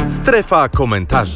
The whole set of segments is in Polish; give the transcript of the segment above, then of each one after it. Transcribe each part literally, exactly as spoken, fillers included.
Strefa komentarzy.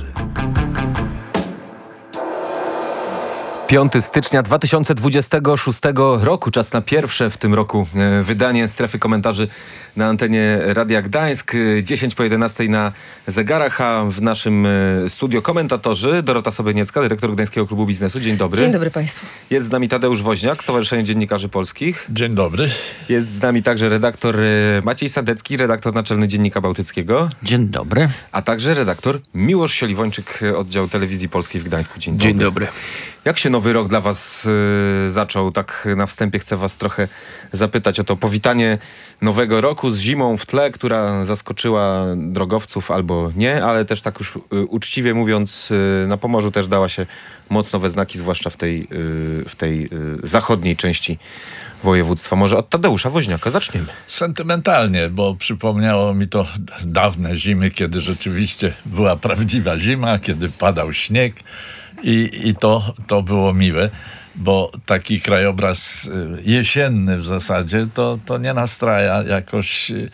piątego stycznia dwa tysiące dwudziestego szóstego roku. Czas na pierwsze w tym roku wydanie Strefy Komentarzy na antenie Radia Gdańsk. dziesięć po jedenastej na zegarach, a w naszym studio komentatorzy Dorota Sobieniecka, dyrektor Gdańskiego Klubu Biznesu. Dzień dobry. Dzień dobry Państwu. Jest z nami Tadeusz Woźniak, Stowarzyszenie Dziennikarzy Polskich. Dzień dobry. Jest z nami także redaktor Maciej Sadecki, redaktor naczelny Dziennika Bałtyckiego. Dzień dobry. A także redaktor Miłosz Sieliwończyk, oddział Telewizji Polskiej w Gdańsku. Dzień dobry. Dzień dobry. Jak się nowy rok dla was y, zaczął? Tak na wstępie chcę was trochę zapytać o to powitanie nowego roku z zimą w tle, która zaskoczyła drogowców albo nie, ale też tak już y, uczciwie mówiąc, y, na Pomorzu też dała się mocno we znaki, zwłaszcza w tej, y, w tej y, zachodniej części województwa. Może od Tadeusza Woźniaka zaczniemy. Sentymentalnie, bo przypomniało mi to dawne zimy, kiedy rzeczywiście była prawdziwa zima, kiedy padał śnieg. I, i to, to było miłe, bo taki krajobraz jesienny w zasadzie to, to nie nastraja jakoś yy,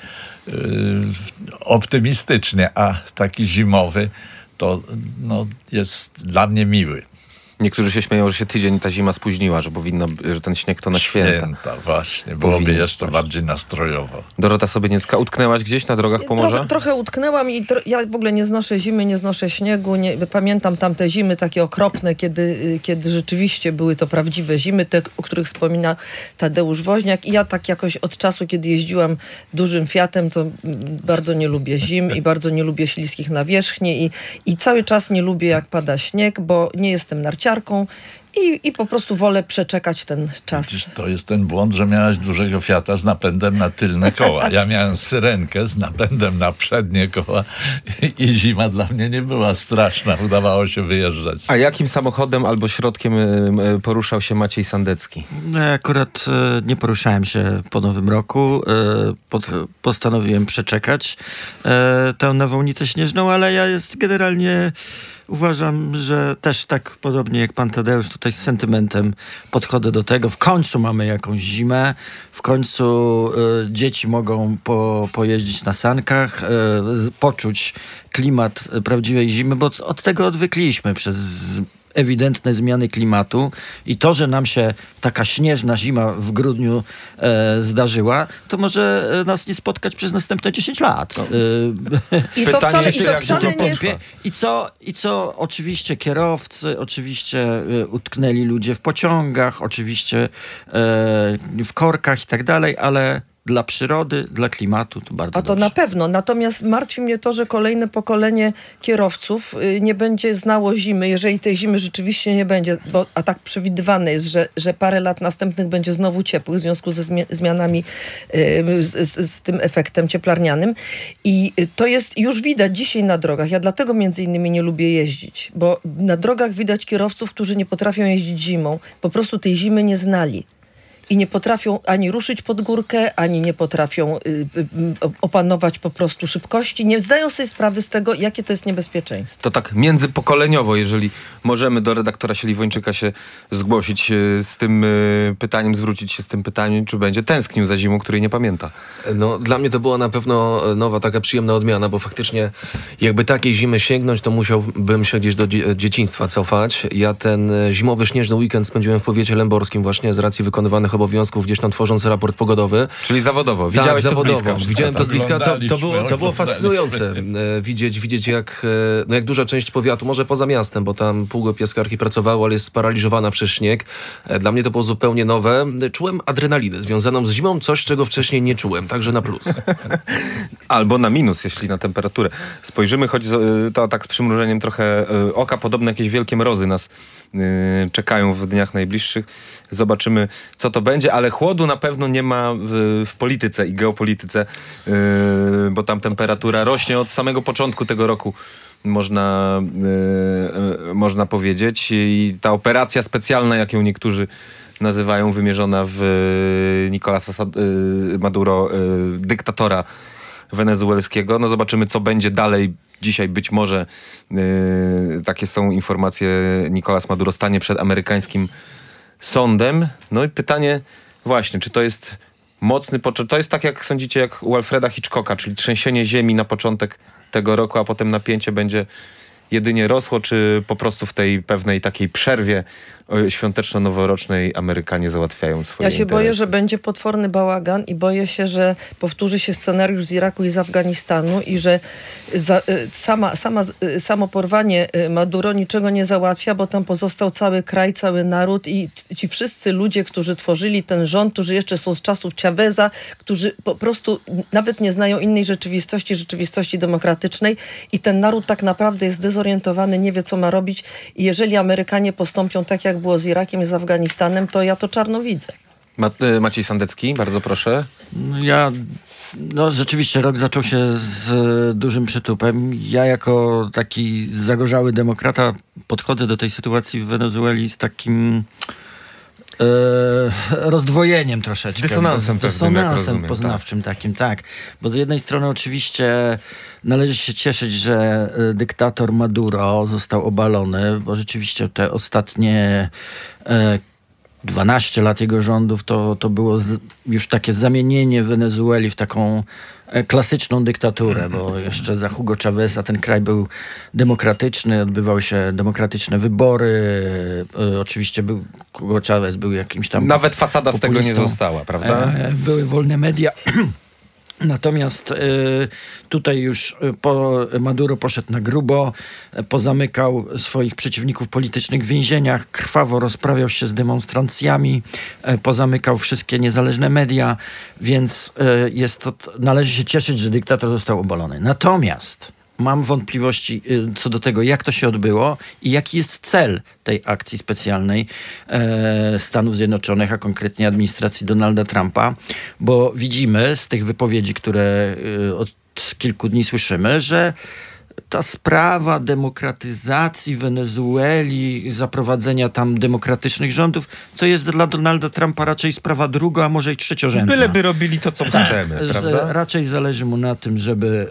optymistycznie, a taki zimowy to no, jest dla mnie miły. Niektórzy się śmieją, że się tydzień ta zima spóźniła, że powinno, że ten śnieg to na święta. Święta, właśnie. Byłoby Powinien jeszcze spaść. bardziej nastrojowo. Dorota Sobieniecka, utknęłaś gdzieś na drogach Pomorza? Trochę, trochę utknęłam i tro- ja w ogóle nie znoszę zimy, nie znoszę śniegu. Nie, pamiętam tamte zimy takie okropne, kiedy, kiedy rzeczywiście były to prawdziwe zimy, te, o których wspomina Tadeusz Woźniak. I ja tak jakoś od czasu, kiedy jeździłam dużym Fiatem, to bardzo nie lubię zim i bardzo nie lubię śliskich nawierzchni i, i cały czas nie lubię, jak pada śnieg, bo nie jestem narciarką. I, I po prostu wolę przeczekać ten czas. Przecież to jest ten błąd, że miałaś dużego Fiata z napędem na tylne koła. Ja miałem syrenkę z napędem na przednie koła i, i zima dla mnie nie była straszna. Udawało się wyjeżdżać. A jakim samochodem albo środkiem y, y, poruszał się Maciej Sandecki? No, ja akurat e, nie poruszałem się po nowym roku. E, pod, postanowiłem przeczekać e, tę nawałnicę śnieżną, ale ja jest generalnie uważam, że też tak podobnie jak pan Tadeusz tutaj z sentymentem podchodzę do tego. W końcu mamy jakąś zimę, w końcu e, dzieci mogą po, pojeździć na sankach, e, poczuć klimat prawdziwej zimy, bo od tego odwykliśmy przez ewidentne zmiany klimatu i to, że nam się taka śnieżna zima w grudniu e, zdarzyła, to może nas nie spotkać przez następne dziesięć lat. No. E, I to Pytanie wcale, i jeszcze, to jak wcale to nie jest... potrwa. I co, I co oczywiście kierowcy, oczywiście e, utknęli ludzie w pociągach, oczywiście e, w korkach i tak dalej, ale dla przyrody, dla klimatu to bardzo A to dobrze. na pewno. Natomiast martwi mnie to, że kolejne pokolenie kierowców y, nie będzie znało zimy, jeżeli tej zimy rzeczywiście nie będzie, bo, a tak przewidywane jest, że, że parę lat następnych będzie znowu ciepłych w związku ze zmi- zmianami y, z, z, z tym efektem cieplarnianym. I y, to jest już widać dzisiaj na drogach. Ja dlatego między innymi nie lubię jeździć, bo na drogach widać kierowców, którzy nie potrafią jeździć zimą. Po prostu tej zimy nie znali. I nie potrafią ani ruszyć pod górkę, ani nie potrafią y, y, opanować po prostu szybkości. Nie zdają sobie sprawy z tego, jakie to jest niebezpieczeństwo. To tak międzypokoleniowo, jeżeli możemy do redaktora Sieliwończyka się zgłosić y, z tym y, pytaniem, zwrócić się z tym pytaniem, czy będzie tęsknił za zimą, której nie pamięta. No, dla mnie to była na pewno nowa, taka przyjemna odmiana, bo faktycznie jakby takiej zimy sięgnąć, to musiałbym się gdzieś do dzie- dzieciństwa cofać. Ja ten zimowy, śnieżny weekend spędziłem w powiecie lęborskim właśnie z racji wykonywanych obowiązków, gdzieś tam tworząc raport pogodowy. Czyli zawodowo. Tak, Widziałeś zawodowo. to z bliska? Widziałem to z bliska. To, to, było, to było Oglądaliśmy. fascynujące e, widzieć, widzieć jak, e, no jak duża część powiatu, może poza miastem, bo tam pół piaskarki pracowało, ale jest sparaliżowana przez śnieg. E, dla mnie to było zupełnie nowe. Czułem adrenalinę związaną z zimą, coś, czego wcześniej nie czułem, także na plus. Albo na minus, jeśli na temperaturę spojrzymy, choć z, to tak z przymrużeniem trochę y, oka, podobne jakieś wielkie mrozy nas y, czekają w dniach najbliższych. Zobaczymy, co to będzie, ale chłodu na pewno nie ma w, w polityce i geopolityce, y, bo tam temperatura rośnie od samego początku tego roku. Można, y, y, można powiedzieć. I ta operacja specjalna, jak ją niektórzy nazywają, wymierzona w y, Nicolasa Sad- y, Maduro, y, dyktatora wenezuelskiego. No zobaczymy, co będzie dalej. Dzisiaj być może yy, takie są informacje, Nicolás Maduro stanie przed amerykańskim sądem. No i pytanie właśnie, czy to jest mocny początek, to jest tak jak sądzicie, jak u Alfreda Hitchcocka, czyli trzęsienie ziemi na początek tego roku, a potem napięcie będzie jedynie rosło, czy po prostu w tej pewnej takiej przerwie świąteczno-noworocznej Amerykanie załatwiają swoje Ja się interesy? boję, że będzie potworny bałagan i boję się, że powtórzy się scenariusz z Iraku i z Afganistanu i że za, sama, sama, samo porwanie Maduro niczego nie załatwia, bo tam pozostał cały kraj, cały naród i ci wszyscy ludzie, którzy tworzyli ten rząd, którzy jeszcze są z czasów Chaveza, którzy po prostu nawet nie znają innej rzeczywistości, rzeczywistości demokratycznej i ten naród tak naprawdę jest zdezorientowany, nie wie co ma robić i jeżeli Amerykanie postąpią tak, jak było z Irakiem i z Afganistanem, to ja to czarno widzę. Ma, Maciej Sandecki, bardzo proszę. Ja, no rzeczywiście rok zaczął się z e, dużym przytupem. Ja jako taki zagorzały demokrata podchodzę do tej sytuacji w Wenezueli z takim e, rozdwojeniem troszeczkę. Z dysonansem Z pewnym, jak dysonansem rozumiem, poznawczym takim, tak. Bo z jednej strony oczywiście należy się cieszyć, że e, dyktator Maduro został obalony, bo rzeczywiście te ostatnie e, dwanaście lat jego rządów to, to było z, już takie zamienienie Wenezueli w taką e, klasyczną dyktaturę, bo jeszcze za Hugo Chaveza ten kraj był demokratyczny, odbywały się demokratyczne wybory. E, oczywiście był, Hugo Chavez był jakimś tam Nawet fasada z tego nie populistą. została, prawda? E, były wolne media. Natomiast y, tutaj już po, Maduro poszedł na grubo, pozamykał swoich przeciwników politycznych w więzieniach, krwawo rozprawiał się z demonstracjami, y, pozamykał wszystkie niezależne media, więc y, jest to, należy się cieszyć, że dyktator został obalony. Natomiast mam wątpliwości y, co do tego, jak to się odbyło i jaki jest cel tej akcji specjalnej e, Stanów Zjednoczonych, a konkretnie administracji Donalda Trumpa, bo widzimy z tych wypowiedzi, które y, od kilku dni słyszymy, że ta sprawa demokratyzacji Wenezueli, zaprowadzenia tam demokratycznych rządów, to jest dla Donalda Trumpa raczej sprawa druga, a może i trzeciorzędna. Byleby robili to, co chcemy, prawda? Raczej zależy mu na tym, żeby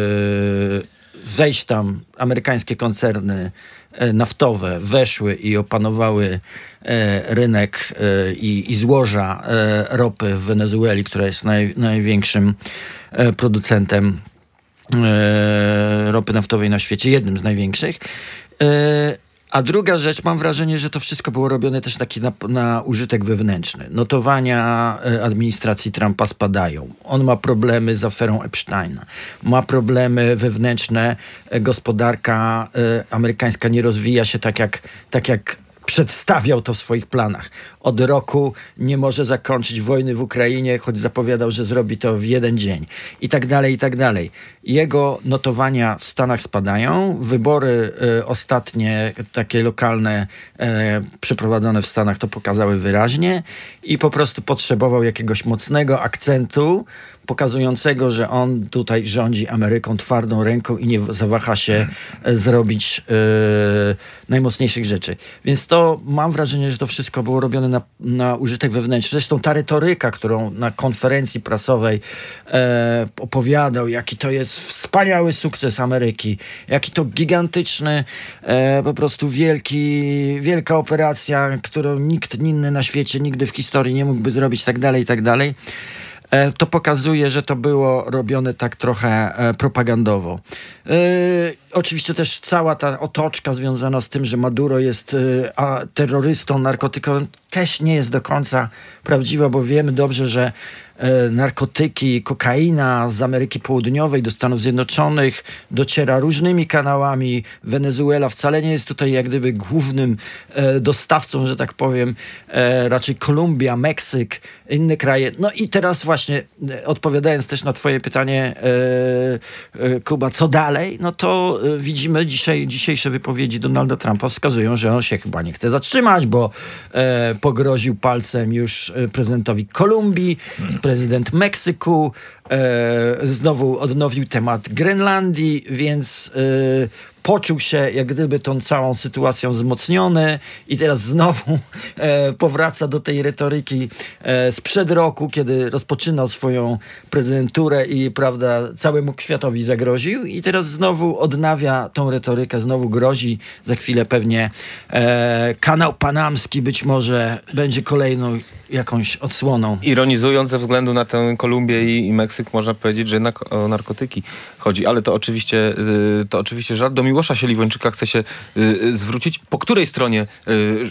e, wejść tam, amerykańskie koncerny e, naftowe weszły i opanowały e, rynek e, i, i złoża e, ropy w Wenezueli, która jest naj, największym e, producentem e, ropy naftowej na świecie, jednym z największych. E, A druga rzecz, mam wrażenie, że to wszystko było robione też taki na, na użytek wewnętrzny. Notowania administracji Trumpa spadają. On ma problemy z aferą Epsteina. Ma problemy wewnętrzne. Gospodarka amerykańska nie rozwija się tak jak, tak jak przedstawiał to w swoich planach. Od roku nie może zakończyć wojny w Ukrainie, choć zapowiadał, że zrobi to w jeden dzień. I tak dalej, i tak dalej. Jego notowania w Stanach spadają. Wybory e, ostatnie, takie lokalne, e, przeprowadzone w Stanach, to pokazały wyraźnie i po prostu potrzebował jakiegoś mocnego akcentu, pokazującego, że on tutaj rządzi Ameryką twardą ręką i nie zawaha się e, zrobić e, najmocniejszych rzeczy. Więc to mam wrażenie, że to wszystko było robione na, na użytek wewnętrzny. Zresztą ta retoryka, którą na konferencji prasowej e, opowiadał, jaki to jest wspaniały sukces Ameryki, jaki to gigantyczny, e, po prostu wielki, wielka operacja, którą nikt inny na świecie nigdy w historii nie mógłby zrobić, tak dalej, i tak dalej. To pokazuje, że to było robione tak trochę e, propagandowo. E, oczywiście też cała ta otoczka związana z tym, że Maduro jest e, a, terrorystą, narkotykowym, też nie jest do końca prawdziwa, bo wiemy dobrze, że e, narkotyki, kokaina z Ameryki Południowej do Stanów Zjednoczonych dociera różnymi kanałami. Wenezuela wcale nie jest tutaj jak gdyby głównym e, dostawcą, że tak powiem. E, raczej Kolumbia, Meksyk, inne kraje. No i teraz właśnie e, odpowiadając też na twoje pytanie, e, e, Kuba, co dalej? No to e, widzimy dzisiaj, dzisiejsze wypowiedzi Donalda Trumpa wskazują, że on się chyba nie chce zatrzymać, bo e, pogroził palcem już prezydentowi Kolumbii, prezydent Meksyku, e, znowu odnowił temat Grenlandii, więc e, poczuł się jak gdyby tą całą sytuacją wzmocniony i teraz znowu e, powraca do tej retoryki e, sprzed roku, kiedy rozpoczynał swoją prezydenturę i prawda, całemu światowi zagroził i teraz znowu odnawia tą retorykę, znowu grozi. Za chwilę pewnie e, kanał panamski być może będzie kolejną jakąś odsłoną. Ironizując ze względu na tę Kolumbię i, i Meksyk, można powiedzieć, że jednak o narkotyki chodzi. Ale to oczywiście, y, to oczywiście żart. Do Miłosza Siliwończyka chcę się y, zwrócić. Po której stronie y,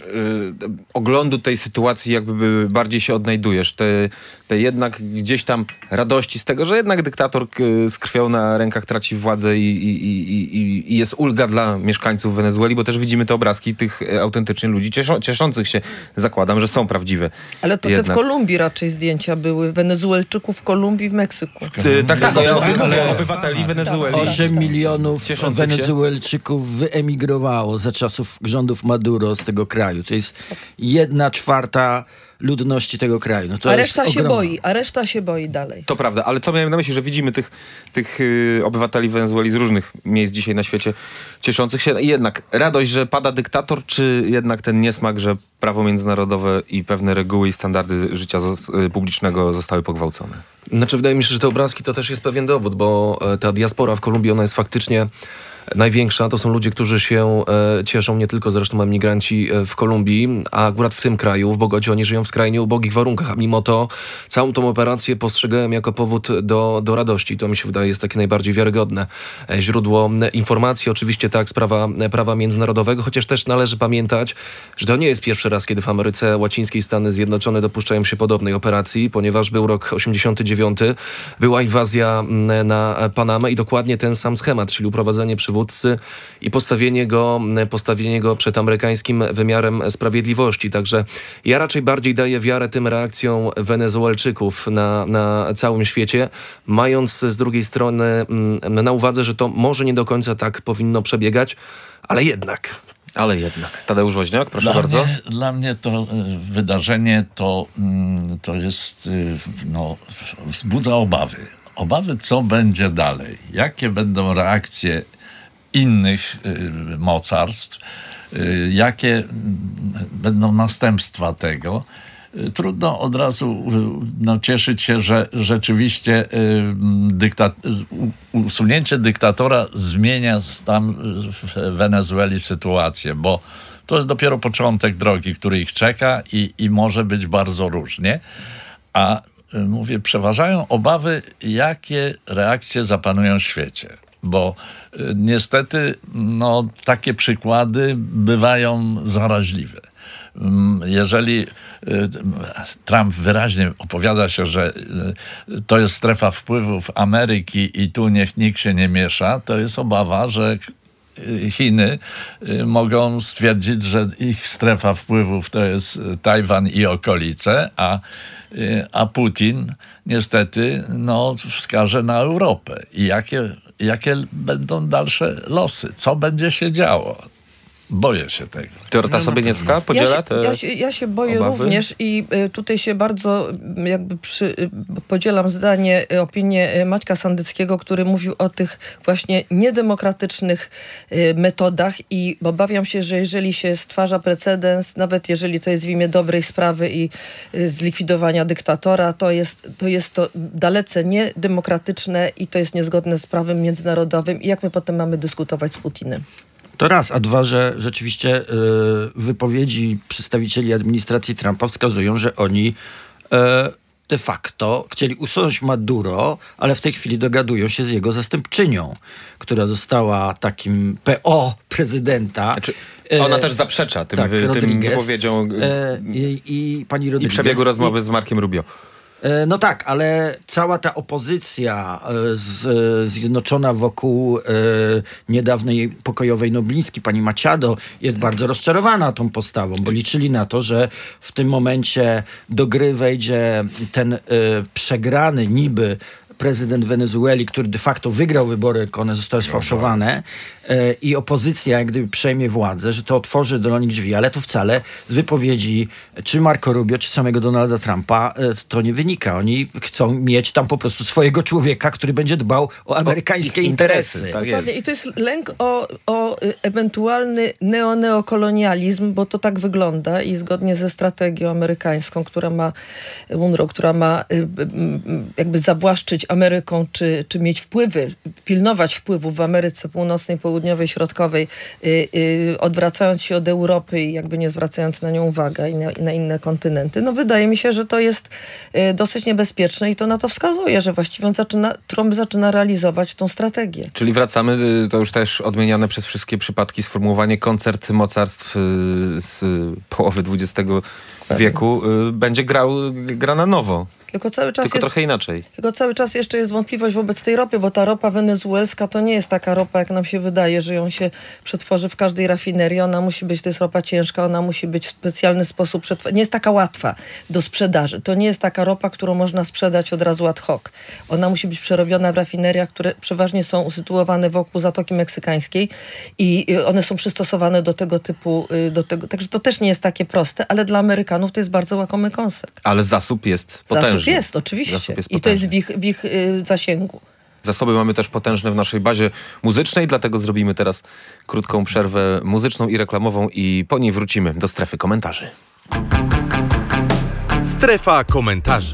y, oglądu tej sytuacji jakby bardziej się odnajdujesz? Te, te jednak gdzieś tam radości z tego, że jednak dyktator y, z krwią na rękach traci władzę i, i, i, i, i jest ulga dla mieszkańców Wenezueli, bo też widzimy te obrazki tych y, autentycznie ludzi cieszą, cieszących się. Zakładam, że są prawdziwe. Ale to jednak. te w Kolumbii raczej zdjęcia były. Wenezuelczyków w Kolumbii, w Meksyku. Y, tak, tak, No, ale, ale- ale obywateli Wenezueli. osiem milionów Cieszących się. Wenezuelczyków wyemigrowało za czasów rządów Maduro z tego kraju. To jest jedna czwarta ludności tego kraju. No to A jest reszta się ogromna. boi, a reszta się boi dalej. To prawda, ale co miałem na myśli, że widzimy tych, tych yy, obywateli Wenezueli z różnych miejsc dzisiaj na świecie cieszących się. I jednak radość, że pada dyktator, czy jednak ten niesmak, że prawo międzynarodowe i pewne reguły i standardy życia zos- y, publicznego zostały pogwałcone? Znaczy, wydaje mi się, że te obrazki to też jest pewien dowód, bo e, ta diaspora w Kolumbii, ona jest faktycznie największa. To są ludzie, którzy się e, cieszą, nie tylko zresztą emigranci e, w Kolumbii, a akurat w tym kraju, w Bogocie, oni żyją w skrajnie ubogich warunkach, a mimo to całą tą operację postrzegałem jako powód do, do radości. To mi się wydaje jest takie najbardziej wiarygodne e, źródło e, informacji. Oczywiście tak, sprawa e, prawa międzynarodowego, chociaż też należy pamiętać, że to nie jest pierwszy raz, kiedy w Ameryce Łacińskiej Stany Zjednoczone dopuszczają się podobnej operacji, ponieważ był rok osiemdziesiąty dziewiąty, była inwazja m, na Panamę i dokładnie ten sam schemat, czyli uprowadzenie przywódcy i postawienie go, postawienie go przed amerykańskim wymiarem sprawiedliwości. Także ja raczej bardziej daję wiarę tym reakcjom Wenezuelczyków na, na całym świecie, mając z drugiej strony mm, na uwadze, że to może nie do końca tak powinno przebiegać, ale jednak. Ale jednak. Tadeusz Woźniak, proszę Dla bardzo. Mnie, dla mnie to y, wydarzenie to, mm, to jest, y, no, wzbudza obawy. Obawy, co będzie dalej. Jakie będą reakcje innych y, mocarstw, y, jakie y, będą następstwa tego. Y, Trudno od razu y, no, cieszyć się, że rzeczywiście y, dykta- u- usunięcie dyktatora zmienia tam w Wenezueli sytuację, bo to jest dopiero początek drogi, który ich czeka i, i może być bardzo różnie. A y, mówię, przeważają obawy, jakie reakcje zapanują w świecie. Bo y, niestety no, takie przykłady bywają zaraźliwe. Ym, Jeżeli y, Trump wyraźnie opowiada się, że y, to jest strefa wpływów Ameryki i tu niech nikt się nie miesza, to jest obawa, że y, Chiny y, mogą stwierdzić, że ich strefa wpływów to jest Tajwan i okolice, a y, a Putin niestety no, wskaże na Europę. I jakie, jakie będą dalsze losy? Co będzie się działo? Boję się tego. Teoreta Sobieniecka podziela Ja się, te ja, się, ja się boję obawy? również i y, tutaj się bardzo y, jakby przy, y, podzielam zdanie, y, opinię y, Maćka Sandyckiego, który mówił o tych właśnie niedemokratycznych y, metodach i obawiam się, że jeżeli się stwarza precedens, nawet jeżeli to jest w imię dobrej sprawy i y, zlikwidowania dyktatora, to jest, to jest to dalece niedemokratyczne i to jest niezgodne z prawem międzynarodowym i jak my potem mamy dyskutować z Putinem? To raz, a dwa, że rzeczywiście y, wypowiedzi przedstawicieli administracji Trumpa wskazują, że oni y, de facto chcieli usunąć Maduro, ale w tej chwili dogadują się z jego zastępczynią, która została takim P O prezydenta. Znaczy, E, ona też zaprzecza tym, tak, wy, tym Rodriguez. wypowiedziom E, i, i pani i Rodriguez. przebiegu rozmowy z Markiem Rubio. E, No tak, ale cała ta opozycja e, z, e, zjednoczona wokół e, niedawnej pokojowej noblistki, pani Machado, jest bardzo rozczarowana tą postawą, bo liczyli na to, że w tym momencie do gry wejdzie ten e, przegrany niby prezydent Wenezueli, który de facto wygrał wybory, jak one zostały sfałszowane e, i opozycja jak gdyby przejmie władzę, że to otworzy do nich drzwi, ale to wcale z wypowiedzi czy Marco Rubio, czy samego Donalda Trumpa e, to nie wynika. Oni chcą mieć tam po prostu swojego człowieka, który będzie dbał o amerykańskie ich interesy. interesy, tak. Dokładnie. I to jest lęk o, o y, ewentualny neoneokolonializm, bo to tak wygląda i zgodnie ze strategią amerykańską, która ma UNRWA, która ma y, y, y, jakby zawłaszczyć Ameryką, czy, czy mieć wpływy, pilnować wpływów w Ameryce Północnej, Południowej, Środkowej, yy, yy, odwracając się od Europy i jakby nie zwracając na nią uwagi i na, i na inne kontynenty, no wydaje mi się, że to jest yy, dosyć niebezpieczne i to na to wskazuje, że właściwie on zaczyna, Trump zaczyna realizować tą strategię. Czyli wracamy, to już też odmieniane przez wszystkie przypadki sformułowanie koncert mocarstw z połowy dwudziestego wieku będzie grał, gra na nowo. Tylko cały czas Tylko jest, trochę inaczej. Tylko cały czas jeszcze jest wątpliwość wobec tej ropy, bo ta ropa wenezuelska to nie jest taka ropa, jak nam się wydaje, że ją się przetworzy w każdej rafinerii. Ona musi być, to jest ropa ciężka, ona musi być w specjalny sposób przetworzona. Nie jest taka łatwa do sprzedaży. To nie jest taka ropa, którą można sprzedać od razu ad hoc. Ona musi być przerobiona w rafineriach, które przeważnie są usytuowane wokół Zatoki Meksykańskiej i one są przystosowane do tego typu, do tego. Także to też nie jest takie proste, ale dla Amerykanów to jest bardzo łakomy kąsek. Ale zasób jest potężny. Zasób jest, oczywiście. Zasób jest I to jest w ich, w ich y, zasięgu. Zasoby mamy też potężne w naszej bazie muzycznej, dlatego zrobimy teraz krótką przerwę muzyczną i reklamową i po niej wrócimy do strefy komentarzy. Strefa komentarzy.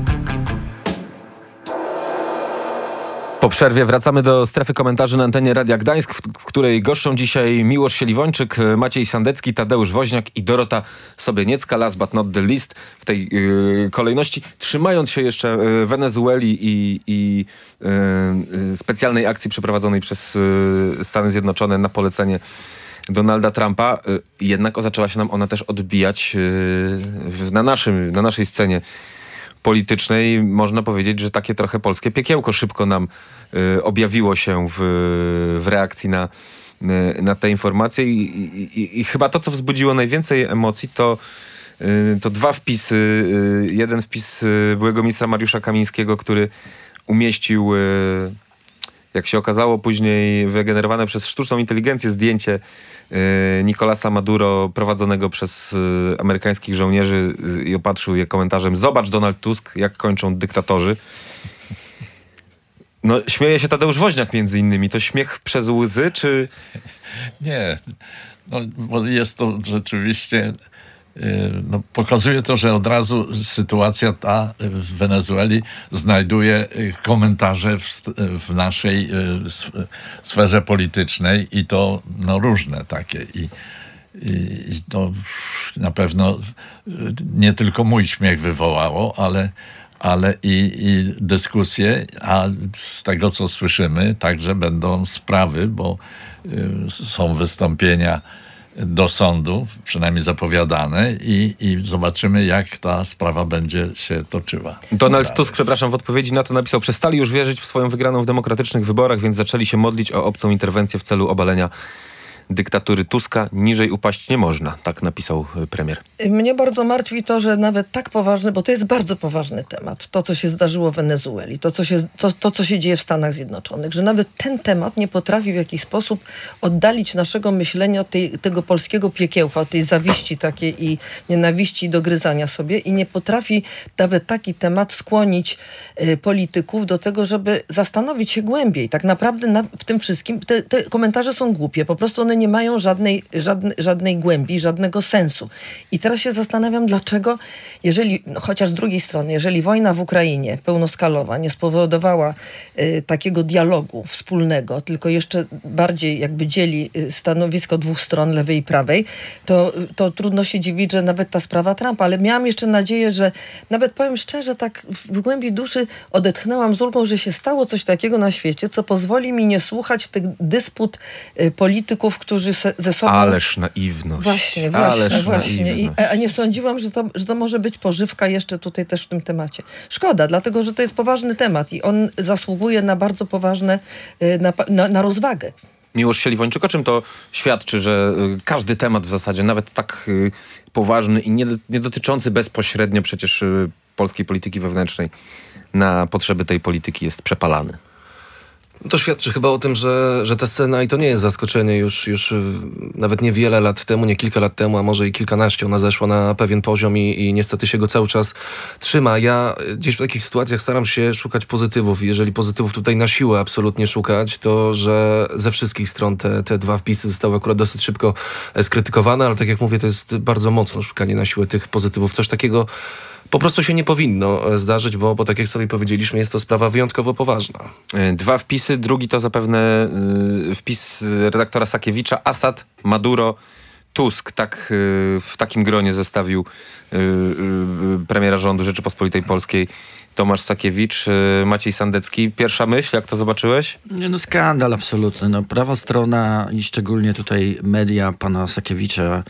Po przerwie wracamy do strefy komentarzy na antenie Radia Gdańsk, w, w której goszczą dzisiaj Miłosz Siliwończyk, Maciej Sandecki, Tadeusz Woźniak i Dorota Sobieniecka, last but not the least w tej yy, kolejności. Trzymając się jeszcze yy, Wenezueli i, i yy, specjalnej akcji przeprowadzonej przez yy, Stany Zjednoczone na polecenie Donalda Trumpa, yy, jednak zaczęła się nam ona też odbijać yy, w, na, naszym, na naszej scenie politycznej. Można powiedzieć, że takie trochę polskie piekiełko szybko nam y, objawiło się w, w reakcji na, y, na te informacje I, i, i chyba to, co wzbudziło najwięcej emocji, to, y, to dwa wpisy. Y, jeden wpis y, byłego ministra Mariusza Kamińskiego, który umieścił, y, jak się okazało później, wygenerowane przez sztuczną inteligencję zdjęcie Nicolasa Maduro prowadzonego przez amerykańskich żołnierzy i opatrzył je komentarzem: zobacz, Donald Tusk, jak kończą dyktatorzy. No, śmieje się Tadeusz Woźniak między innymi. To śmiech przez łzy, czy... Nie, no, bo jest to rzeczywiście... No, pokazuje to, że od razu sytuacja ta w Wenezueli znajduje komentarze w, w naszej sferze politycznej i to no, różne takie. I, i, i to na pewno nie tylko mój śmiech wywołało, ale, ale i, i dyskusje, a z tego, co słyszymy, także będą sprawy, bo są wystąpienia do sądu, przynajmniej zapowiadane i, i zobaczymy, jak ta sprawa będzie się toczyła. Donald dalej. Tusk, przepraszam, w odpowiedzi na to napisał: przestali już wierzyć w swoją wygraną w demokratycznych wyborach, więc zaczęli się modlić o obcą interwencję w celu obalenia dyktatury Tuska. Niżej upaść nie można. Tak napisał premier. Mnie bardzo martwi to, że nawet tak poważny, bo to jest bardzo poważny temat, to, co się zdarzyło w Wenezueli, to, co się, to, to, co się dzieje w Stanach Zjednoczonych, że nawet ten temat nie potrafi w jakiś sposób oddalić naszego myślenia od tej, tego polskiego piekiełka, od tej zawiści takiej i nienawiści do gryzania sobie i nie potrafi nawet taki temat skłonić y, polityków do tego, żeby zastanowić się głębiej. Tak naprawdę nad, w tym wszystkim te, te komentarze są głupie, po prostu one nie mają żadnej, żadnej, żadnej głębi, żadnego sensu. I teraz się zastanawiam, dlaczego, jeżeli, no chociaż z drugiej strony, jeżeli wojna w Ukrainie pełnoskalowa nie spowodowała y, takiego dialogu wspólnego, tylko jeszcze bardziej jakby dzieli y, stanowisko dwóch stron, lewej i prawej, to, to trudno się dziwić, że nawet ta sprawa Trumpa. Ale miałam jeszcze nadzieję, że nawet powiem szczerze, tak w głębi duszy odetchnęłam z ulgą, że się stało coś takiego na świecie, co pozwoli mi nie słuchać tych dysput y, polityków, którzy se, ze sobą... Ależ naiwność. Właśnie, właśnie, Ależ właśnie. I, naiwność. a nie sądziłam, że to, że to może być pożywka jeszcze tutaj też w tym temacie. Szkoda, dlatego, że to jest poważny temat i on zasługuje na bardzo poważne, na, na, na rozwagę. Miłosz Siliwończyk, o czym to świadczy, że y, każdy temat w zasadzie, nawet tak y, poważny i nie, nie dotyczący bezpośrednio przecież y, polskiej polityki wewnętrznej, na potrzeby tej polityki jest przepalany. To świadczy chyba o tym, że, że ta scena, i to nie jest zaskoczenie, już, już nawet nie wiele lat temu, nie kilka lat temu, a może i kilkanaście, ona zeszła na pewien poziom i, i niestety się go cały czas trzyma. Ja gdzieś w takich sytuacjach staram się szukać pozytywów i jeżeli pozytywów tutaj na siłę absolutnie szukać, to że ze wszystkich stron te, te dwa wpisy zostały akurat dosyć szybko skrytykowane, ale tak jak mówię, to jest bardzo mocno szukanie na siłę tych pozytywów. Coś takiego po prostu się nie powinno zdarzyć, bo, bo tak jak sobie powiedzieliśmy, jest to sprawa wyjątkowo poważna. Dwa wpisy, drugi to zapewne y, wpis redaktora Sakiewicza, Assad, Maduro, Tusk. Tak y, w takim gronie zestawił y, y, premiera rządu Rzeczypospolitej Polskiej Tomasz Sakiewicz. y, Maciej Sandecki. Pierwsza myśl, jak to zobaczyłeś? Nie, no skandal absolutny. No, prawa strona i szczególnie tutaj media pana Sakiewicza,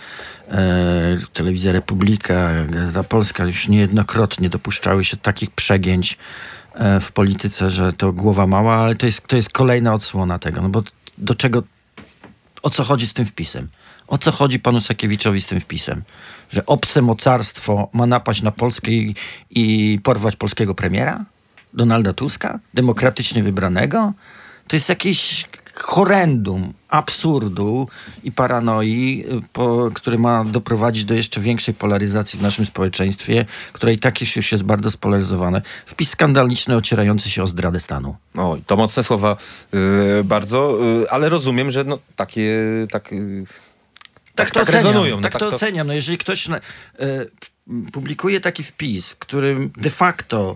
e, Telewizja Republika, Gazeta Polska już niejednokrotnie dopuszczały się takich przegięć e, w polityce, że to głowa mała, ale to jest, to jest kolejna odsłona tego. No bo do czego, o co chodzi z tym wpisem? O co chodzi panu Sakiewiczowi z tym wpisem? Że obce mocarstwo ma napaść na Polskę i, i porwać polskiego premiera? Donalda Tuska? Demokratycznie wybranego? To jest jakieś horrendum, absurdu i paranoi, po, który ma doprowadzić do jeszcze większej polaryzacji w naszym społeczeństwie, które i tak już jest bardzo spolaryzowane. Wpis skandaliczny ocierający się o zdradę stanu. Oj, to mocne słowa y, bardzo, y, ale rozumiem, że no takie... Tak, y, Tak, tak, to tak oceniam. rezonują. No tak, tak to to- oceniam. No jeżeli ktoś na, e, publikuje taki wpis, w którym de facto,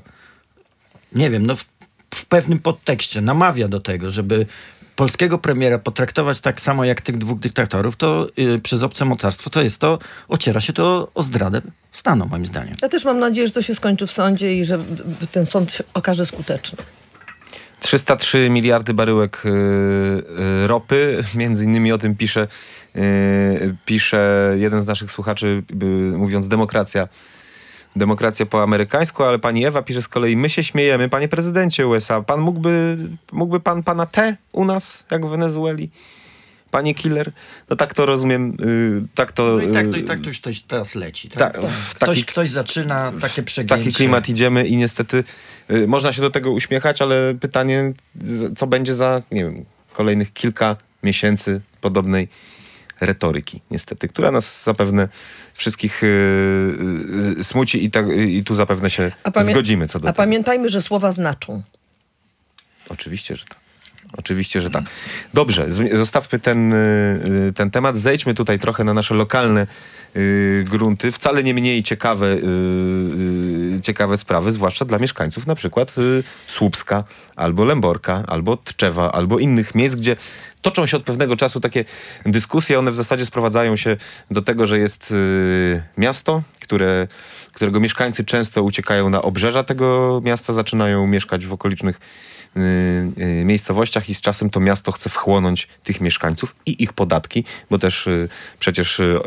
nie wiem, no w, w pewnym podtekście namawia do tego, żeby polskiego premiera potraktować tak samo jak tych dwóch dyktatorów, to y, przez obce mocarstwo, to jest to, ociera się to o zdradę stanu, moim zdaniem. Ja też mam nadzieję, że to się skończy w sądzie i że w- w- ten sąd się okaże skuteczny. trzysta trzy miliardy baryłek y, y, ropy, między innymi o tym pisze, y, pisze jeden z naszych słuchaczy, y, mówiąc demokracja, demokracja po amerykańsku, ale pani Ewa pisze z kolei, my się śmiejemy, panie prezydencie U S A, pan mógłby, mógłby pan pana T u nas, jak w Wenezueli? Panie Killer? No tak to rozumiem, y, tak to... No i tak to, y, i tak to już to teraz leci. Ta, Tak? w Ktoś, taki, ktoś zaczyna takie przegięcie. taki klimat idziemy i niestety y, można się do tego uśmiechać, ale pytanie, z- co będzie za, nie wiem, kolejnych kilka miesięcy podobnej retoryki, niestety, która nas zapewne wszystkich y, y, smuci i, tak, i tu zapewne się A pamię- zgodzimy co do A tego. pamiętajmy, że słowa znaczą. Oczywiście, że tak. Oczywiście, że tak. Dobrze, z- zostawmy ten, y, ten temat. Zejdźmy tutaj trochę na nasze lokalne y, grunty. Wcale nie mniej ciekawe, y, y, ciekawe sprawy, zwłaszcza dla mieszkańców na przykład y, Słupska, albo Lęborka, albo Tczewa, albo innych miejsc, gdzie toczą się od pewnego czasu takie dyskusje. One w zasadzie sprowadzają się do tego, że jest y, miasto, które, którego mieszkańcy często uciekają na obrzeża tego miasta, zaczynają mieszkać w okolicznych y, y, miejscowościach i z czasem to miasto chce wchłonąć tych mieszkańców i ich podatki, bo też y, przecież y,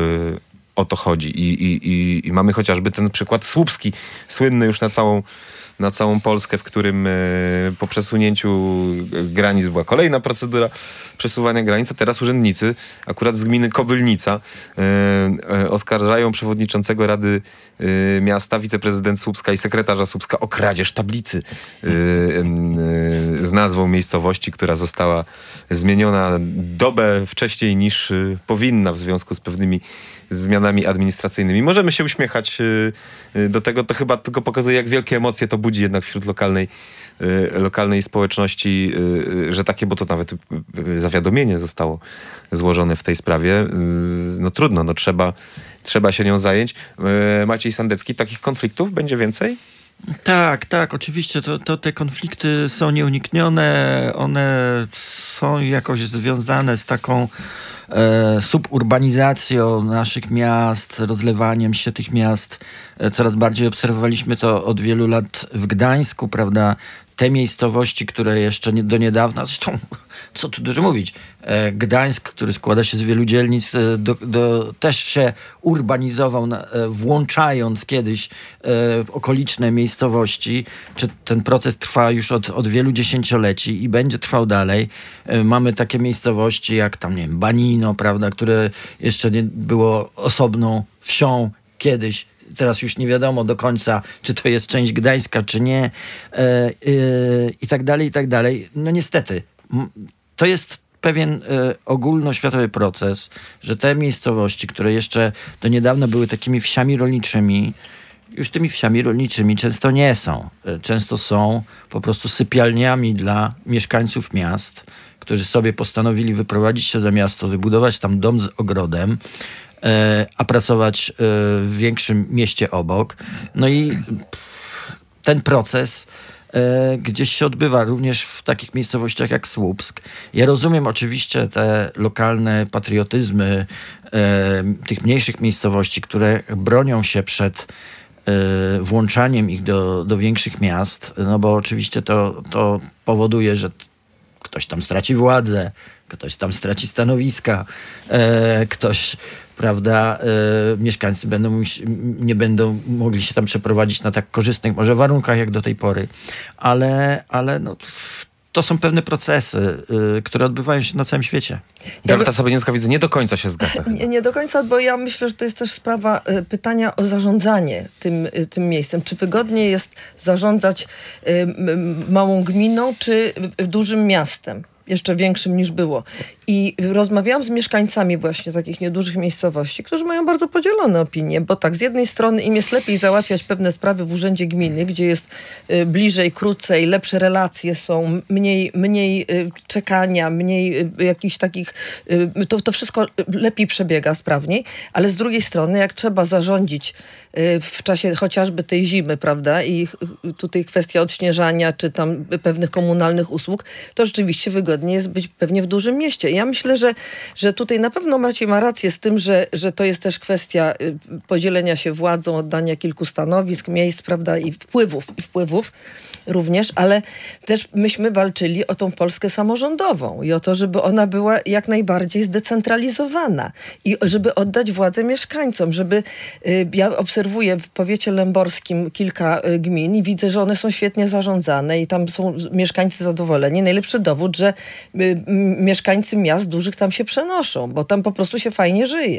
o to chodzi. I, i, i, I mamy chociażby ten przykład słupski, słynny już na całą, na całą Polskę, w którym e, po przesunięciu granic była kolejna procedura przesuwania granic, a teraz urzędnicy, akurat z gminy Kobylnica, e, e, oskarżają przewodniczącego Rady e, Miasta, wiceprezydent Słupska i sekretarza Słupska o kradzież tablicy e, e, z nazwą miejscowości, która została zmieniona dobę wcześniej niż e, powinna w związku z pewnymi zmianami administracyjnymi. Możemy się uśmiechać y, y, do tego, to chyba tylko pokazuje, jak wielkie emocje to budzi jednak wśród lokalnej, y, lokalnej społeczności, y, y, że takie, bo to nawet y, y, zawiadomienie zostało złożone w tej sprawie. Y, no trudno, no trzeba, trzeba się nią zająć. Y, Maciej Sandecki, takich konfliktów będzie więcej? Tak, tak, oczywiście to, to te konflikty są nieuniknione, one są jakoś związane z taką e, suburbanizacją naszych miast, rozlewaniem się tych miast. E, coraz bardziej obserwowaliśmy to od wielu lat w Gdańsku, prawda? Te miejscowości, które jeszcze nie, do niedawna, zresztą co tu dużo mówić, e, Gdańsk, który składa się z wielu dzielnic, e, do, do, też się urbanizował, na, e, włączając kiedyś e, okoliczne miejscowości. Czy ten proces trwa już od, od wielu dziesięcioleci i będzie trwał dalej. E, mamy takie miejscowości jak tam, nie wiem, Banino, prawda, które jeszcze nie było osobną wsią kiedyś. Teraz już nie wiadomo do końca, czy to jest część Gdańska, czy nie. E, e, I tak dalej, i tak dalej. No niestety, m, to jest pewien e, ogólnoświatowy proces, że te miejscowości, które jeszcze do niedawna były takimi wsiami rolniczymi, już tymi wsiami rolniczymi często nie są. E, często są po prostu sypialniami dla mieszkańców miast, którzy sobie postanowili wyprowadzić się za miasto, wybudować tam dom z ogrodem, a pracować w większym mieście obok. No i ten proces gdzieś się odbywa również w takich miejscowościach jak Słupsk. Ja rozumiem oczywiście te lokalne patriotyzmy tych mniejszych miejscowości, które bronią się przed włączaniem ich do, do większych miast, no bo oczywiście to, to powoduje, że ktoś tam straci władzę, ktoś tam straci stanowiska, e, ktoś, prawda, e, mieszkańcy będą, nie będą mogli się tam przeprowadzić na tak korzystnych może warunkach jak do tej pory, ale, ale no, to są pewne procesy, y, które odbywają się na całym świecie. Violetta Sobieniecka, widzę, nie do końca się zgadza. Nie, nie do końca, bo ja myślę, że to jest też sprawa y, pytania o zarządzanie tym, y, tym miejscem. Czy wygodniej jest zarządzać y, y, małą gminą, czy y, dużym miastem? Jeszcze większym niż było. I rozmawiałam z mieszkańcami właśnie takich niedużych miejscowości, którzy mają bardzo podzielone opinie, bo tak, z jednej strony im jest lepiej załatwiać pewne sprawy w urzędzie gminy, gdzie jest y, bliżej, krócej, lepsze relacje są, mniej, mniej y, czekania, mniej y, jakichś takich, y, to, to wszystko lepiej przebiega, sprawniej, ale z drugiej strony, jak trzeba zarządzić y, w czasie chociażby tej zimy, prawda, i y, tutaj kwestia odśnieżania, czy tam pewnych komunalnych usług, to rzeczywiście wygodnie jest być pewnie w dużym mieście. Ja myślę, że, że tutaj na pewno Maciej ma rację z tym, że, że to jest też kwestia y, podzielenia się władzą, oddania kilku stanowisk, miejsc, prawda, i wpływów, i wpływów również, ale też myśmy walczyli o tą Polskę samorządową i o to, żeby ona była jak najbardziej zdecentralizowana i żeby oddać władzę mieszkańcom, żeby, y, ja obserwuję w powiecie lęborskim kilka y, gmin i widzę, że one są świetnie zarządzane i tam są mieszkańcy zadowoleni. Najlepszy dowód, że y, y, mieszkańcy miast dużych tam się przenoszą, bo tam po prostu się fajnie żyje.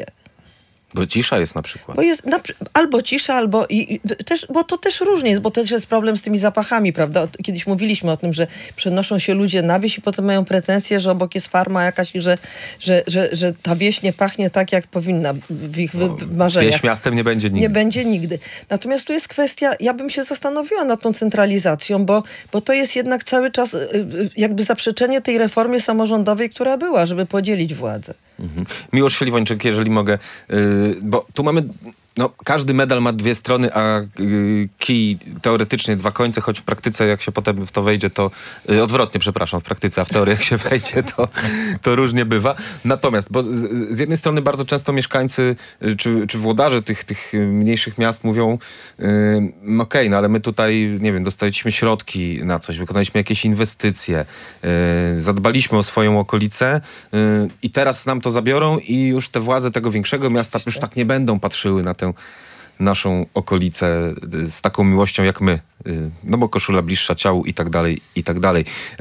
Bo cisza jest na przykład. Bo jest na, albo cisza, albo i, i też, bo to też różnie jest, bo też jest problem z tymi zapachami, prawda? Kiedyś mówiliśmy o tym, że przenoszą się ludzie na wieś i potem mają pretensje, że obok jest farma jakaś i że, że, że, że ta wieś nie pachnie tak, jak powinna w ich no, marzeniach. Wieś miastem nie będzie nigdy. Nie będzie nigdy. Natomiast tu jest kwestia, ja bym się zastanowiła nad tą centralizacją, bo, bo to jest jednak cały czas jakby zaprzeczenie tej reformie samorządowej, która była, żeby podzielić władzę. Mhm. Miłosz Śliwończyk, jeżeli mogę, yy, bo tu mamy, no każdy medal ma dwie strony, a yy, kij teoretycznie dwa końce, choć w praktyce jak się potem w to wejdzie, to yy, odwrotnie, przepraszam, w praktyce, a w teorii jak się wejdzie, to, to różnie bywa. Natomiast, bo z, z jednej strony bardzo często mieszkańcy, yy, czy, czy włodarze tych, tych mniejszych miast mówią, yy, okej, okay, no ale my tutaj, nie wiem, dostaliśmy środki na coś, wykonaliśmy jakieś inwestycje, yy, zadbaliśmy o swoją okolicę yy, i teraz nam to zabiorą i już te władze tego większego miasta już tak nie będą patrzyły na tę naszą okolicę z taką miłością jak my. No bo koszula bliższa ciału i tak dalej, i tak dalej.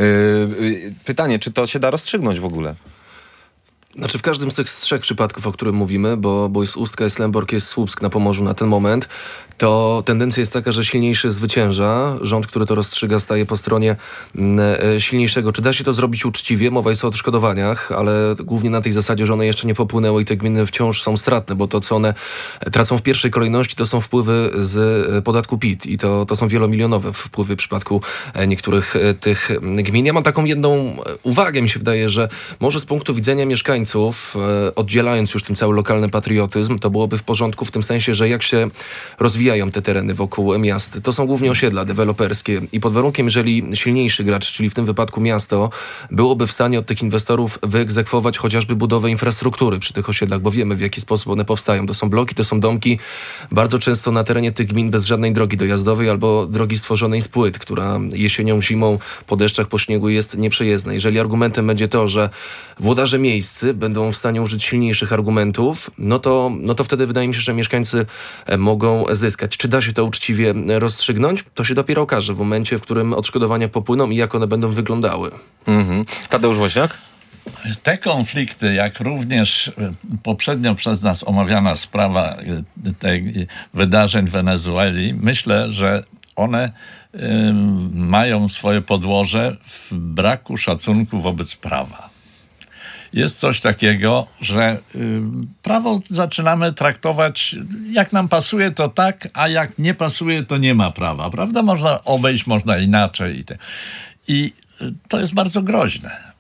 Pytanie, czy to się da rozstrzygnąć w ogóle? Znaczy w każdym z tych trzech przypadków, o którym mówimy, bo, bo jest Ustka, jest Lęborg, jest Słupsk na Pomorzu na ten moment, to tendencja jest taka, że silniejszy zwycięża. Rząd, który to rozstrzyga, staje po stronie e, silniejszego. Czy da się to zrobić uczciwie? Mowa jest o odszkodowaniach, ale głównie na tej zasadzie, że one jeszcze nie popłynęły i te gminy wciąż są stratne, bo to, co one tracą w pierwszej kolejności, to są wpływy z podatku P I T i to, to są wielomilionowe wpływy w przypadku niektórych tych gmin. Ja mam taką jedną uwagę, mi się wydaje, że może z punktu widzenia mieszkańców, e, oddzielając już ten cały lokalny patriotyzm, to byłoby w porządku w tym sensie, że jak się rozwija te tereny wokół miast. To są głównie osiedla deweloperskie i pod warunkiem, jeżeli silniejszy gracz, czyli w tym wypadku miasto, byłoby w stanie od tych inwestorów wyegzekwować chociażby budowę infrastruktury przy tych osiedlach, bo wiemy, w jaki sposób one powstają. To są bloki, to są domki, bardzo często na terenie tych gmin bez żadnej drogi dojazdowej albo drogi stworzonej z płyt, która jesienią, zimą, po deszczach, po śniegu jest nieprzejezdna. Jeżeli argumentem będzie to, że włodarze miejscy będą w stanie użyć silniejszych argumentów, no to, no to wtedy wydaje mi się, że mieszkańcy mogą zyskać. Czy da się to uczciwie rozstrzygnąć? To się dopiero okaże w momencie, w którym odszkodowania popłyną i jak one będą wyglądały. Mhm. Tadeusz Woźniak? Te konflikty, jak również poprzednio przez nas omawiana sprawa tych wydarzeń w Wenezueli, myślę, że one y, mają swoje podłoże w braku szacunku wobec prawa. Jest coś takiego, że y, prawo zaczynamy traktować, jak nam pasuje, to tak, a jak nie pasuje, to nie ma prawa, prawda? Można obejść, można inaczej. I, te. I to jest bardzo groźne,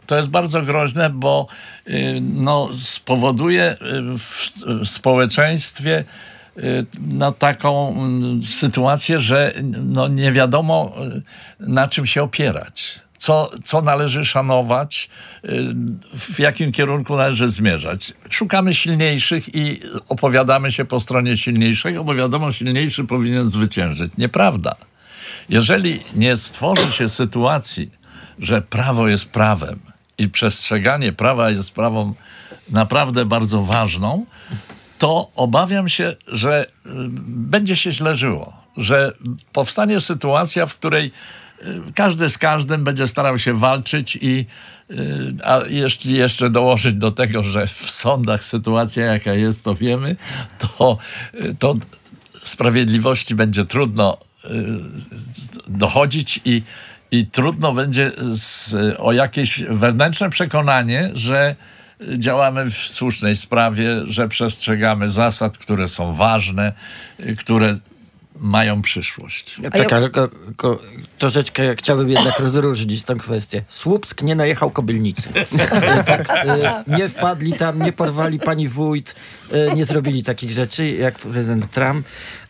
to jest bardzo groźne, bo y, no, spowoduje w, w społeczeństwie y, no, taką y, sytuację, że no, nie wiadomo y, na czym się opierać. Co, co należy szanować, w jakim kierunku należy zmierzać. Szukamy silniejszych i opowiadamy się po stronie silniejszego, bo wiadomo, silniejszy powinien zwyciężyć. Nieprawda. Jeżeli nie stworzy się sytuacji, że prawo jest prawem i przestrzeganie prawa jest sprawą naprawdę bardzo ważną, to obawiam się, że będzie się źle żyło. Że powstanie sytuacja, w której każdy z każdym będzie starał się walczyć i a jeszcze, jeszcze dołożyć do tego, że w sądach sytuacja jaka jest, to wiemy, to, to sprawiedliwości będzie trudno dochodzić i, i trudno będzie z, o jakieś wewnętrzne przekonanie, że działamy w słusznej sprawie, że przestrzegamy zasad, które są ważne, które mają przyszłość. Tak, ale ko, ko, troszeczkę chciałbym jednak rozróżnić tę kwestię. Słupsk nie najechał Kobylnicy. tak, y, nie wpadli tam, nie porwali pani wójt, y, nie zrobili takich rzeczy jak prezydent Trump.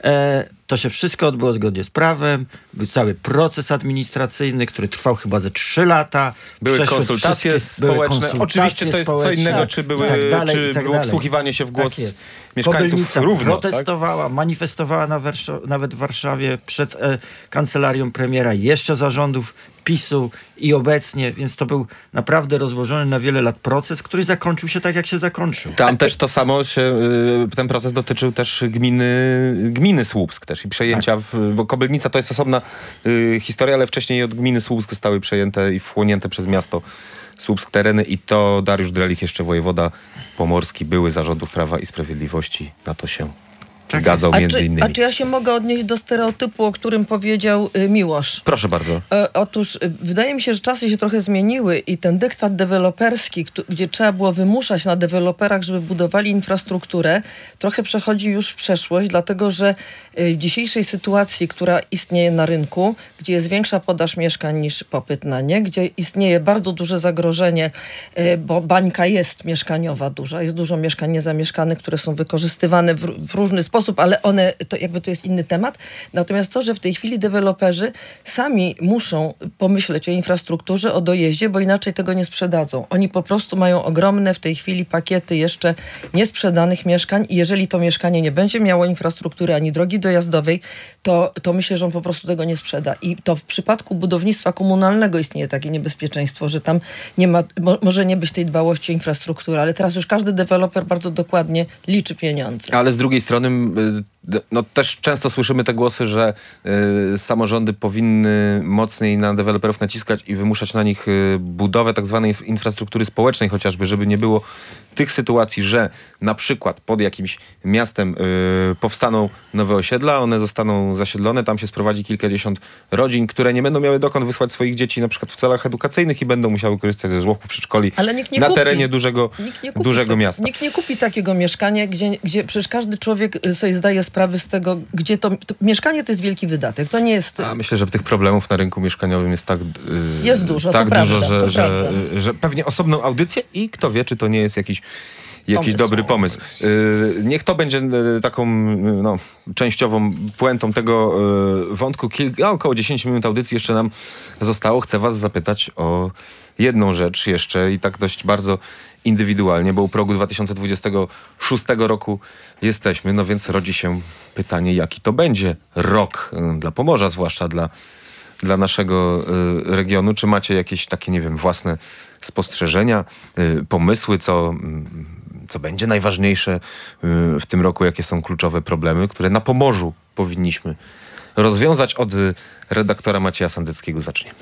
E, to się wszystko odbyło zgodnie z prawem. Był cały proces administracyjny, który trwał chyba ze trzy lata. Były Przeszły konsultacje społeczne. były konsultacje Oczywiście to jest co społeczne, innego, czy, były, tak dalej, czy tak było dalej. wsłuchiwanie się w głos Tak mieszkańców Kobylnica równo. protestowała, tak? manifestowała na Warszaw- nawet w Warszawie przed e, kancelarią premiera, jeszcze za rządów PiSu i obecnie, więc to był naprawdę rozłożony na wiele lat proces, który zakończył się tak, jak się zakończył. Tam też to samo się, ten proces dotyczył też gminy, gminy Słupsk też i przejęcia, Tak. w, bo Kobylnica to jest osobna y, historia, ale wcześniej od gminy Słupsk zostały przejęte i wchłonięte przez miasto Słupsk tereny i to Dariusz Drelich, jeszcze wojewoda pomorski, były zarządów Prawa i Sprawiedliwości, na to się zgadzał A między czy, innymi. a czy ja się mogę odnieść do stereotypu, o którym powiedział y, Miłosz? Proszę bardzo. E, otóż y, wydaje mi się, że czasy się trochę zmieniły i ten dyktat deweloperski, kto, gdzie trzeba było wymuszać na deweloperach, żeby budowali infrastrukturę, trochę przechodzi już w przeszłość, dlatego że y, w dzisiejszej sytuacji, która istnieje na rynku, gdzie jest większa podaż mieszkań niż popyt na nie, gdzie istnieje bardzo duże zagrożenie, y, bo bańka jest mieszkaniowa duża, jest dużo mieszkań niezamieszkanych, które są wykorzystywane w, w różny sposób, ale one, to jakby to jest inny temat. Natomiast to, że w tej chwili deweloperzy sami muszą pomyśleć o infrastrukturze, o dojeździe, bo inaczej tego nie sprzedadzą. Oni po prostu mają ogromne w tej chwili pakiety jeszcze niesprzedanych mieszkań i jeżeli to mieszkanie nie będzie miało infrastruktury ani drogi dojazdowej, to, to myślę, że on po prostu tego nie sprzeda. I to w przypadku budownictwa komunalnego istnieje takie niebezpieczeństwo, że tam nie ma, mo, może nie być tej dbałości o infrastrukturę, ale teraz już każdy deweloper bardzo dokładnie liczy pieniądze. Ale z drugiej strony no też często słyszymy te głosy, że y, samorządy powinny mocniej na deweloperów naciskać i wymuszać na nich y, budowę tak zwanej infrastruktury społecznej chociażby, żeby nie było tych sytuacji, że na przykład pod jakimś miastem y, powstaną nowe osiedla, one zostaną zasiedlone, tam się sprowadzi kilkadziesiąt rodzin, które nie będą miały dokąd wysłać swoich dzieci na przykład w celach edukacyjnych i będą musiały korzystać ze żłobków, przedszkoli Ale nikt nie na kupi. terenie dużego, Nikt nie kupi dużego tak, miasta. Nikt nie kupi takiego mieszkania, gdzie, gdzie przecież każdy człowiek sobie zdaje sprawę z tego, gdzie to, to... Mieszkanie to jest wielki wydatek. To nie jest... A myślę, że tych problemów na rynku mieszkaniowym jest tak, yy, Jest dużo, tak to dużo, prawda, że, to że, prawda. że pewnie osobną audycję i kto wie, czy to nie jest jakiś Jakiś Pomysł. dobry pomysł. Yy, niech to będzie yy, taką yy, no, częściową puentą tego yy, wątku. Kilka, około dziesięć minut audycji jeszcze nam zostało. Chcę was zapytać o jedną rzecz jeszcze i tak dość bardzo indywidualnie, bo u progu dwa tysiące dwudziestego szóstego roku jesteśmy, no więc rodzi się pytanie, jaki to będzie rok yy, dla Pomorza, zwłaszcza dla, dla naszego yy, regionu. Czy macie jakieś takie, nie wiem, własne spostrzeżenia, yy, pomysły, co... Yy, co będzie najważniejsze w tym roku, jakie są kluczowe problemy, które na Pomorzu powinniśmy rozwiązać. Od redaktora Macieja Sandeckiego zaczniemy.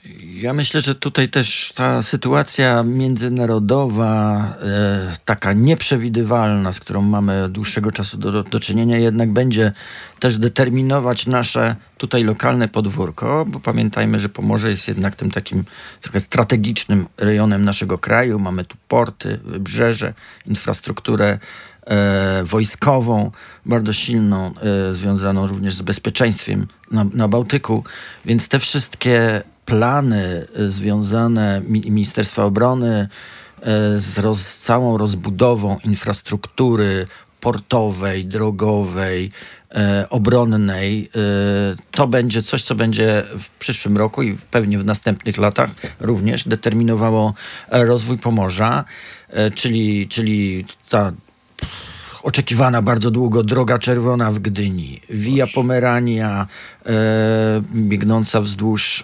Ja myślę, że tutaj też ta sytuacja międzynarodowa, e, taka nieprzewidywalna, z którą mamy dłuższego czasu do, do, do czynienia, jednak będzie też determinować nasze tutaj lokalne podwórko, bo pamiętajmy, że Pomorze jest jednak tym takim trochę strategicznym rejonem naszego kraju. Mamy tu porty, wybrzeże, infrastrukturę e, wojskową, bardzo silną, e, związaną również z bezpieczeństwem na, na Bałtyku, więc te wszystkie plany związane Ministerstwa Obrony z roz, całą rozbudową infrastruktury portowej, drogowej, e, obronnej. E, to będzie coś, co będzie w przyszłym roku i pewnie w następnych latach również determinowało rozwój Pomorza, e, czyli, czyli ta oczekiwana bardzo długo Droga Czerwona w Gdyni, Via Pomerania e, biegnąca wzdłuż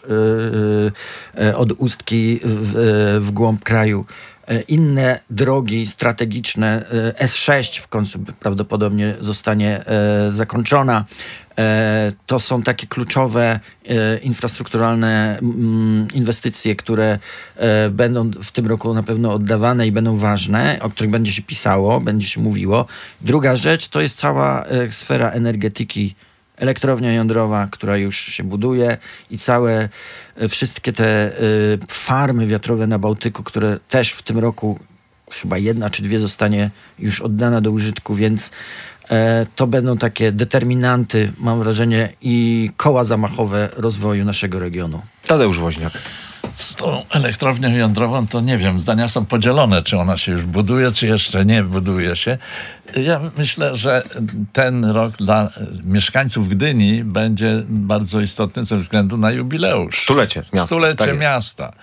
e, e, od Ustki w, e, w głąb kraju. Inne drogi strategiczne, S sześć w końcu prawdopodobnie zostanie e, zakończona. E, to są takie kluczowe e, infrastrukturalne m, inwestycje, które e, będą w tym roku na pewno oddawane i będą ważne, o których będzie się pisało, będzie się mówiło. Druga rzecz to jest cała e, sfera energetyki. Elektrownia jądrowa, która już się buduje i całe e, wszystkie te y, farmy wiatrowe na Bałtyku, które też w tym roku chyba jedna czy dwie zostanie już oddana do użytku, więc e, to będą takie determinanty, mam wrażenie, i koła zamachowe rozwoju naszego regionu. Tadeusz Woźniak. Z tą elektrownią jądrową to nie wiem, zdania są podzielone, czy ona się już buduje, czy jeszcze nie buduje się. Ja myślę, że ten rok dla mieszkańców Gdyni będzie bardzo istotny ze względu na jubileusz. Stulecie miasta. Stulecie tak miasta.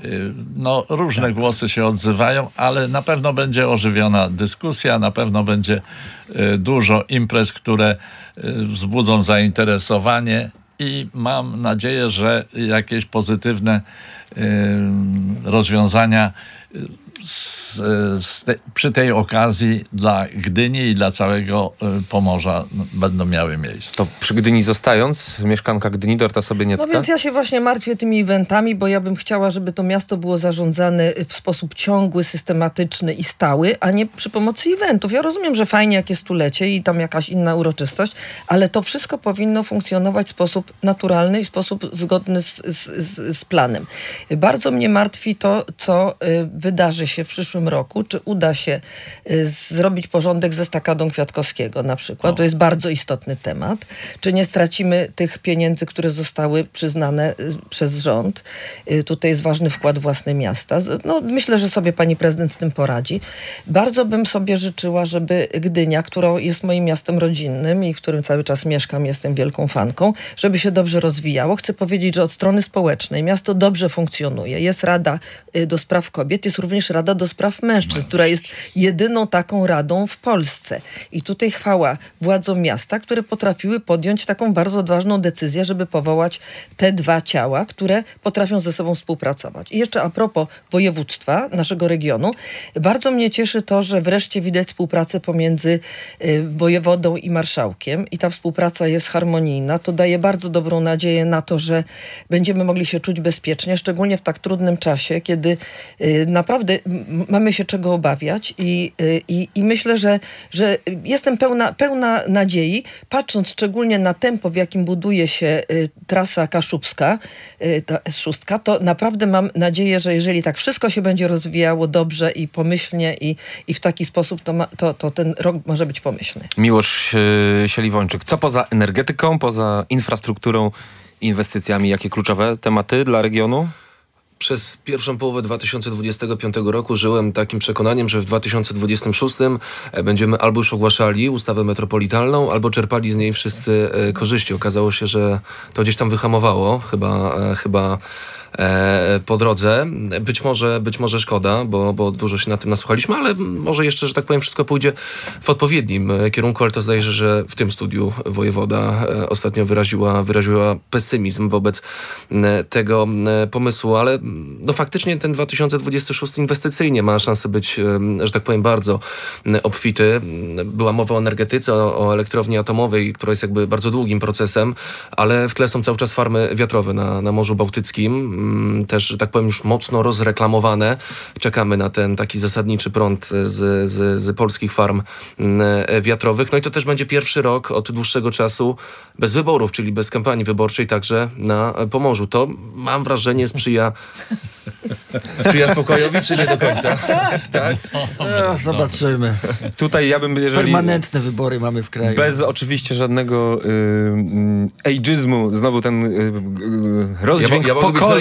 No, różne tak. głosy się odzywają, ale na pewno będzie ożywiona dyskusja, na pewno będzie dużo imprez, które wzbudzą zainteresowanie. I mam nadzieję, że jakieś pozytywne y, rozwiązania z, z te, przy tej okazji dla Gdyni i dla całego y, Pomorza będą miały miejsce. To przy Gdyni zostając, mieszkanka Gdyni, Dorota Sobieniecka? No więc ja się właśnie martwię tymi eventami, bo ja bym chciała, żeby to miasto było zarządzane w sposób ciągły, systematyczny i stały, a nie przy pomocy eventów. Ja rozumiem, że fajnie jak jest stulecie i tam jakaś inna uroczystość, ale to wszystko powinno funkcjonować w sposób naturalny i w sposób zgodny z, z, z, z planem. Bardzo mnie martwi to, co wydarzy się w przyszłym roku, czy uda się y, zrobić porządek ze estakadą Kwiatkowskiego na przykład. O. To jest bardzo istotny temat. Czy nie stracimy tych pieniędzy, które zostały przyznane y, przez rząd. Y, tutaj jest ważny wkład własny miasta. Z, no, myślę, że sobie pani prezydent z tym poradzi. Bardzo bym sobie życzyła, żeby Gdynia, która jest moim miastem rodzinnym i w którym cały czas mieszkam, jestem wielką fanką, żeby się dobrze rozwijało. Chcę powiedzieć, że od strony społecznej miasto dobrze funkcjonuje. Jest Rada y, do Spraw Kobiet, jest również Rada do Spraw Mężczyzn, która jest jedyną taką radą w Polsce. I tutaj chwała władzom miasta, które potrafiły podjąć taką bardzo odważną decyzję, żeby powołać te dwa ciała, które potrafią ze sobą współpracować. I jeszcze a propos województwa, naszego regionu, bardzo mnie cieszy to, że wreszcie widać współpracę pomiędzy y, wojewodą i marszałkiem i ta współpraca jest harmonijna. To daje bardzo dobrą nadzieję na to, że będziemy mogli się czuć bezpiecznie, szczególnie w tak trudnym czasie, kiedy y, naprawdę mamy się czego obawiać i, i, i myślę, że, że jestem pełna, pełna nadziei, patrząc szczególnie na tempo, w jakim buduje się y, trasa kaszubska, y, ta S sześć, to naprawdę mam nadzieję, że jeżeli tak wszystko się będzie rozwijało dobrze i pomyślnie i, i w taki sposób, to, ma, to, to ten rok może być pomyślny. Miłosz yy, Sieliwończyk, co poza energetyką, poza infrastrukturą, inwestycjami, jakie kluczowe tematy dla regionu? Przez pierwszą połowę dwa tysiące dwudziestego piątego roku żyłem takim przekonaniem, że w dwa tysiące dwudziestym szóstym będziemy albo już ogłaszali ustawę metropolitalną, albo czerpali z niej wszyscy korzyści. Okazało się, że to gdzieś tam wyhamowało, chyba, chyba po drodze. Być może, być może szkoda, bo, bo dużo się na tym nasłuchaliśmy, ale może jeszcze, że tak powiem, wszystko pójdzie w odpowiednim kierunku, ale to zdaje się, że w tym studiu wojewoda ostatnio wyraziła, wyraziła pesymizm wobec tego pomysłu, ale no faktycznie ten dwa tysiące dwudziesty szósty inwestycyjnie ma szansę być, że tak powiem, bardzo obfity. Była mowa o energetyce, o, o elektrowni atomowej, która jest jakby bardzo długim procesem, ale w tle są cały czas farmy wiatrowe na, na Morzu Bałtyckim. Też, że tak powiem, już mocno rozreklamowane. Czekamy na ten taki zasadniczy prąd z, z, z polskich farm wiatrowych. No i to też będzie pierwszy rok od dłuższego czasu bez wyborów, czyli bez kampanii wyborczej także na Pomorzu. To, mam wrażenie, sprzyja sprzyja spokojowi, czy nie do końca? Tak, tak. No, zobaczymy. Tutaj ja bym, jeżeli... Permanentne wybory mamy w kraju. Bez oczywiście żadnego y, ageizmu, znowu ten y, y, rozdźwięk ja, ja pokoleń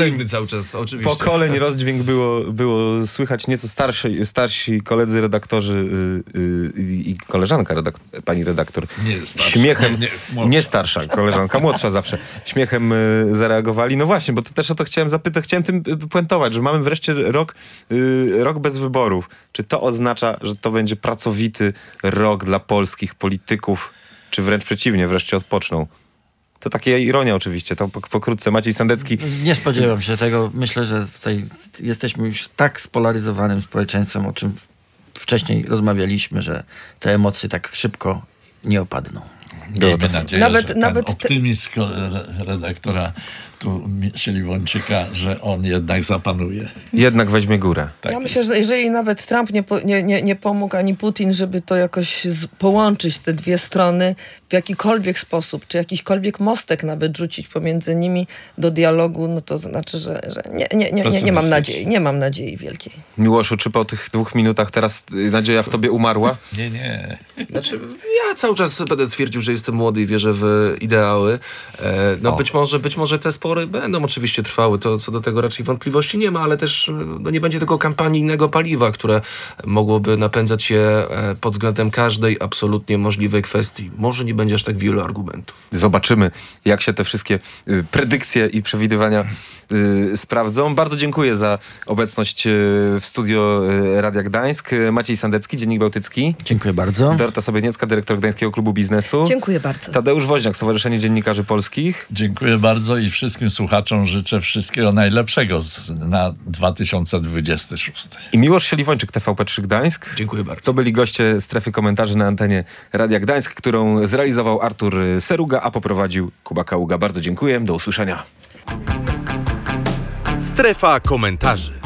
aktywny cały czas, oczywiście. Pokoleń rozdźwięk było, było słychać. Nieco starsi, starsi koledzy redaktorzy yy, yy, i koleżanka, redak- pani redaktor, Nie starsza. śmiechem, Nie, nie, młodsza. starsza, koleżanka młodsza zawsze, śmiechem yy, zareagowali. No właśnie, bo to też o to chciałem zapytać, chciałem tym yy, puentować, że mamy wreszcie rok, yy, rok bez wyborów. Czy to oznacza, że to będzie pracowity rok dla polskich polityków, czy wręcz przeciwnie, wreszcie odpoczną? To taka ironia oczywiście, to pokrótce. Maciej Sandecki. Nie spodziewam się tego. Myślę, że tutaj jesteśmy już tak spolaryzowanym społeczeństwem, o czym wcześniej rozmawialiśmy, że te emocje tak szybko nie opadną. Miejmy nadzieję, Nawet- że nawet ten te- optymizm ko- re- redaktora tu Siliwończyka, że on jednak zapanuje. Jednak weźmie górę. Tak ja jest. myślę, że jeżeli nawet Trump nie, po, nie, nie, nie pomógł, ani Putin, żeby to jakoś z, połączyć te dwie strony w jakikolwiek sposób, czy jakiśkolwiek mostek nawet rzucić pomiędzy nimi do dialogu, no to znaczy, że, że nie, nie, nie, nie, nie mam nadziei, nie mam nadziei wielkiej. Miłoszu, czy po tych dwóch minutach teraz y, nadzieja w tobie umarła? Nie, nie. Znaczy, ja cały czas będę twierdził, że jestem młody i wierzę w ideały. E, no być może, być może te spory będą oczywiście trwały, to co do tego raczej wątpliwości nie ma, ale też no, nie będzie tego kampanijnego paliwa, które mogłoby napędzać się e, pod względem każdej absolutnie możliwej kwestii. Może nie będzie aż tak wielu argumentów. Zobaczymy, jak się te wszystkie y, predykcje i przewidywania y, sprawdzą. Bardzo dziękuję za obecność y, w studio y, Radia Gdańsk. Y, Maciej Sandecki, Dziennik Bałtycki. Dziękuję bardzo. Dorota Sobieniecka, dyrektor Gdańskiego Klubu Biznesu. Dziękuję bardzo. Tadeusz Woźniak, Stowarzyszenie Dziennikarzy Polskich. Dziękuję bardzo i wszystkim słuchaczom życzę wszystkiego najlepszego z, na dwa tysiące dwudziesty szósty. I Miłosz Siliwończyk, T V P trzy Gdańsk. Dziękuję bardzo. To byli goście strefy komentarzy na antenie Radia Gdańsk, którą zrealizował Artur Seruga, a poprowadził Kuba Kaługa. Bardzo dziękuję. Do usłyszenia. Strefa komentarzy.